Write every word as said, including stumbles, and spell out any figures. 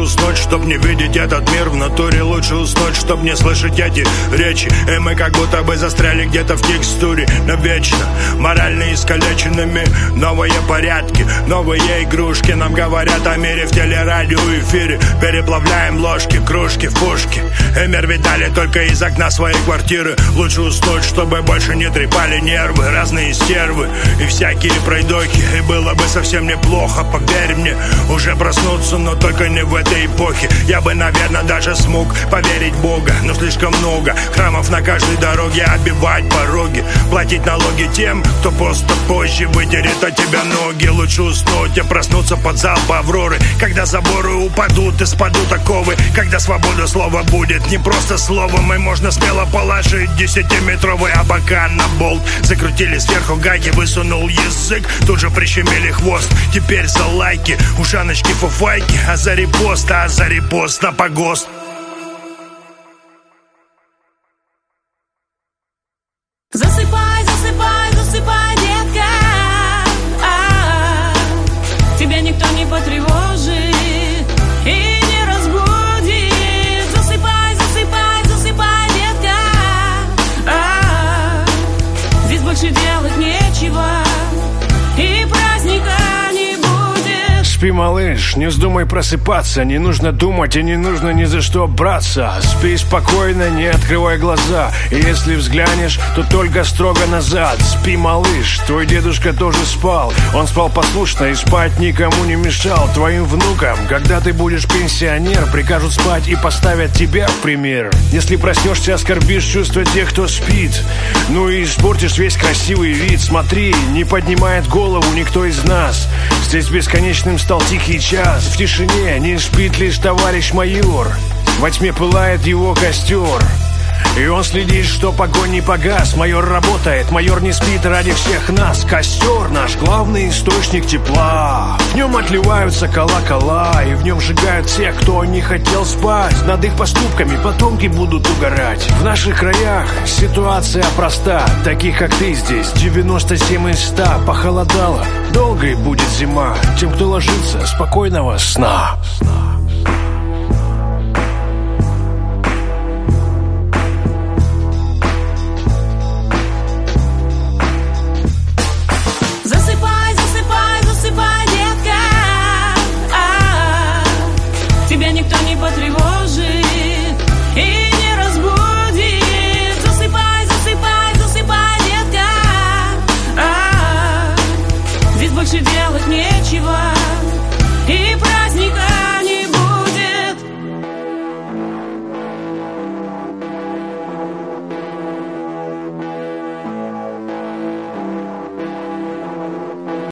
уснуть, чтоб не видеть этот мир в натуре. Лучше уснуть, чтоб не слышать эти речи. И мы как будто бы застряли где-то в текстуре. Навечно морально искалеченными. Новые порядки, новые игрушки. Нам говорят о мире в телерадиоэфире. Переплавляем ложки, кружки в пушки. И мир видали только из окна своей квартиры. Лучше уснуть, чтобы больше не трепали нервы. Разные стервы и всякие пройдохи. И было бы совсем неплохо, поверь мне, уже проснуться, но только не в этой эпохе. Я бы, наверное, даже смог поверить в Бога, но слишком много храмов на каждой дороге. Оббивать пороги, платить налоги тем, кто просто позже выдерет от тебя ноги. Лучше уснуть, а проснуться под залп Авроры, когда заборы упадут и спадут оковы. Когда свобода слова будет не просто словом, и можно смело положить десятиметровый абакан на болт. Закрутили сверху гайки, высунул язык, тут же прищемили хвост. Теперь за лайки, ушаночки, фуфайки, а за репост, а за репост на погост. Засыпай, засыпай, засыпай, детка. А-а-а. Тебя никто не потревожит и не разбудит. Засыпай, засыпай, засыпай, детка. А-а-а. Здесь больше делать нечего, и праздника не будет. Спи, малыш, не вздумай просыпаться. Не нужно думать и не нужно ни за что браться. Спи спокойно, не открывай глаза. И если взглянешь, то только строго назад. Спи, малыш, твой дедушка тоже спал. Он спал послушно и спать никому не мешал. Твоим внукам, когда ты будешь пенсионер, прикажут спать и поставят тебя в пример. Если проснешься, оскорбишь чувства тех, кто спит, ну и испортишь весь красивый вид. Смотри, не поднимает голову никто из нас. Здесь бесконечным стал тихий час. В тишине не спит лишь товарищ майор. Во тьме пылает его костер, и он следит, что огонь не погас. Майор работает, майор не спит ради всех нас. Костер наш главный источник тепла. В нем отливаются колокола, и в нем сжигают тех, кто не хотел спать. Над их поступками потомки будут угорать. В наших краях ситуация проста. Таких, как ты, здесь девяносто семь из ста. Похолодало, долгой будет зима. Тем, кто ложится, спокойного сна.